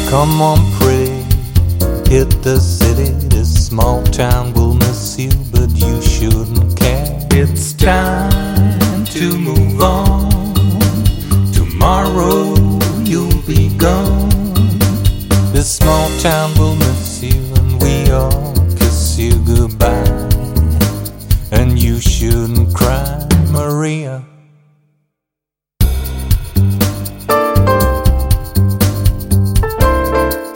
Come on, pretty, hit the city. This small town will miss you, but you shouldn't care. It's time to move on. Tomorrow you'll be gone. This small town will miss you, and we all kiss you goodbye. And you shouldn't cry, Maria.